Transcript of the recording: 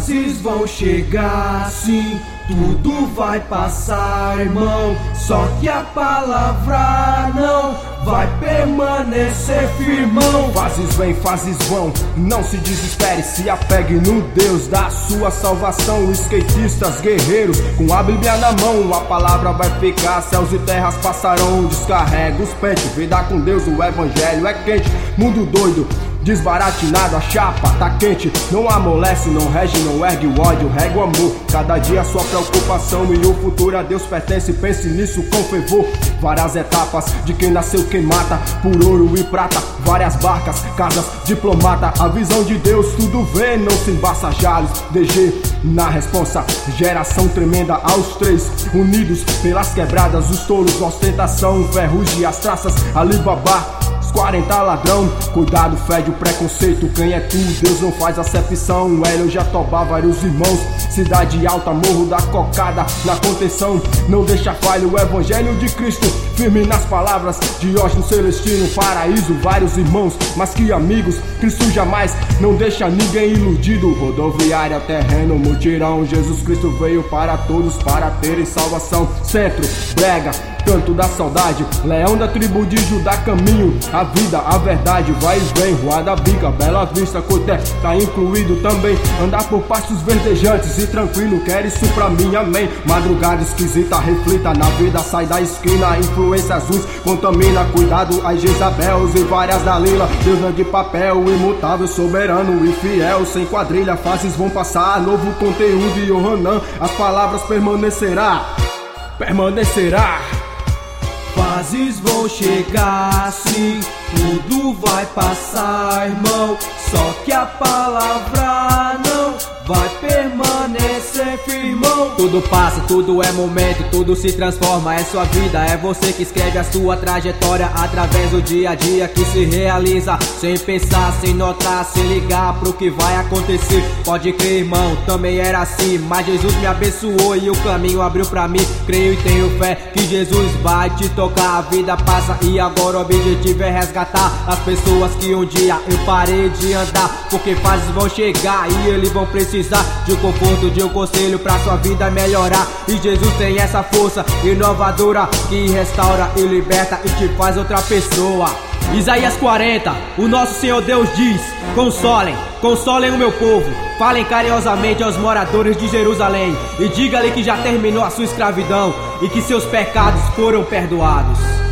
Fases vão chegar, sim, tudo vai passar, irmão. Só que a palavra não vai permanecer firmão. Fases vêm, fases vão, não se desespere, se apegue no Deus da sua salvação. Skatistas, guerreiros, com a Bíblia na mão, a palavra vai ficar, céus e terras passarão. Descarrega os pentes, vida com Deus, o evangelho é quente. Mundo doido, desbaratinado, a chapa tá quente. Não amolece, não rege, não ergue o ódio, rega o amor. Cada dia a sua preocupação e o futuro a Deus pertence. Pense nisso com fervor. Várias etapas de quem nasceu, quem mata, por ouro e prata. Várias barcas, casas, diplomata. A visão de Deus tudo vê, não se embaça. Jales, DG na responsa. Geração tremenda aos três, unidos pelas quebradas. Os touros, ostentação, ferrugem, as traças, Alibaba, 40 ladrão, cuidado, fede o preconceito. Quem é tu? Deus não faz acepção. Hélio, Jatobá, vários irmãos. Cidade alta, morro da cocada, na contenção. Não deixa falha o evangelho de Cristo, firme nas palavras. Diógenes Celestino, paraíso, vários irmãos, mas que amigos. Cristo jamais não deixa ninguém iludido. Rodoviária, terreno, mutirão. Jesus Cristo veio para todos, para terem salvação. Centro, brega, canto da saudade, leão da tribo de Judá, caminho, a vida, a verdade, vai e vem, Rua da Bica, Bela Vista, Coté, tá incluído também. Andar por pastos verdejantes e tranquilo, quer isso pra mim, amém. Madrugada esquisita, reflita na vida, sai da esquina, influência azuis, contamina, cuidado, as Jezabels e várias Dalila. Deus não é de papel, imutável, soberano e fiel, sem quadrilha, fases vão passar, novo conteúdo e Yohanan, as palavras permanecerá. Fases vão chegar, sim, tudo vai passar, irmão. Só que a palavra não vai permanecer firmão. Tudo passa, tudo é momento, tudo se transforma. É sua vida, é você que escreve a sua trajetória através do dia a dia que se realiza, sem pensar, sem notar, sem ligar pro que vai acontecer. Pode crer, irmão, também era assim, mas Jesus me abençoou e o caminho abriu pra mim. Creio e tenho fé que Jesus vai te tocar. A vida passa e agora o objetivo é resgatar as pessoas que um dia eu parei de andar, porque fases vão chegar e eles vão precisar de um conforto, de um conselho pra sua vida melhorar. E Jesus tem essa força inovadora que restaura e liberta e te faz outra pessoa. Isaías 40, o nosso Senhor Deus diz: consolem, consolem o meu povo, falem carinhosamente aos moradores de Jerusalém e diga-lhe que já terminou a sua escravidão e que seus pecados foram perdoados.